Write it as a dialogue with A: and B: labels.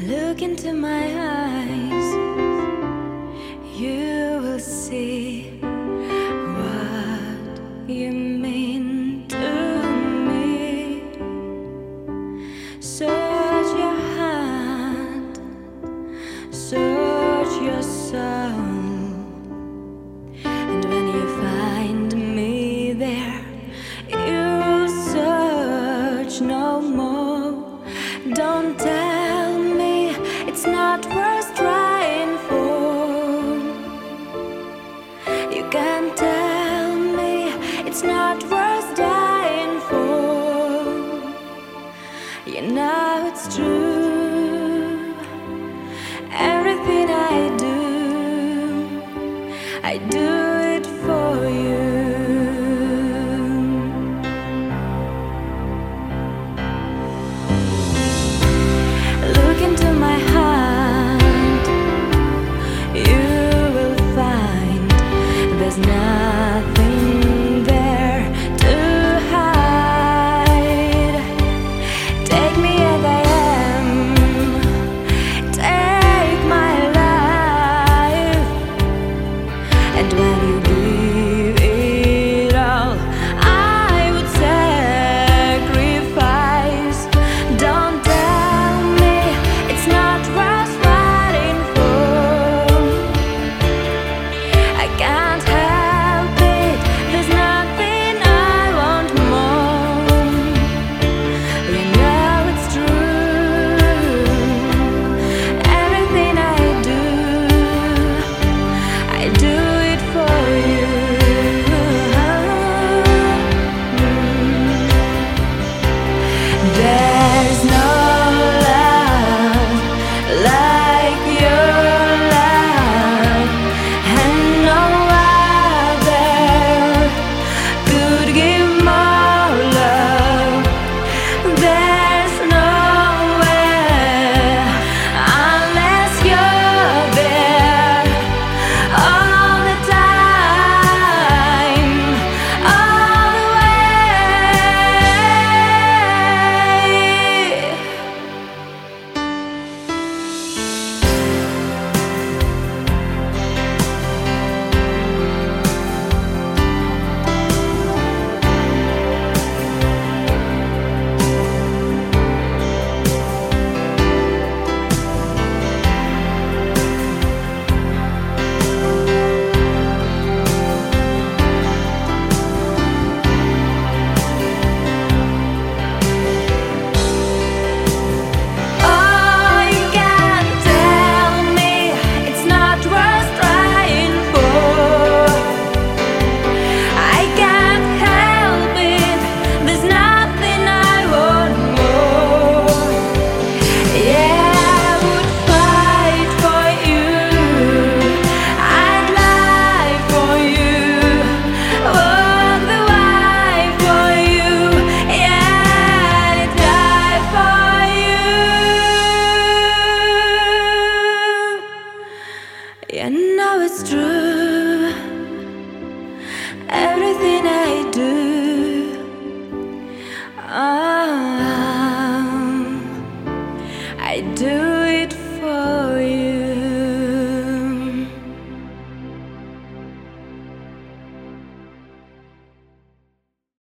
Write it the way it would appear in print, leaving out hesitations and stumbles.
A: Look into my eyes, you will see what you mean to me. Search your heart, search your soul, and when you find me there, you'll search no more. Don't tell me it's not worth trying for. You can't tell me it's not worth dying for. You know it's true. Everything I do it for you. Look into my heart, you will find there's nothing there to hide. Take me as I am, take my life, and when you give it all, I would sacrifice. Don't tell me it's not worth fighting for. I can't help it, there's nothing I want more. You know it's true. Everything I do it for you. There's no love like your love, and no other could give more love. There's nowhere unless you're there all the time, all the way. Oh, you can't tell me it's not worth trying for. I can't help it, there's nothing I want more. Yeah, I would fight for you, I'd lie for you, walk the way for you, yeah, I'd die for you. You know it's true. Everything I do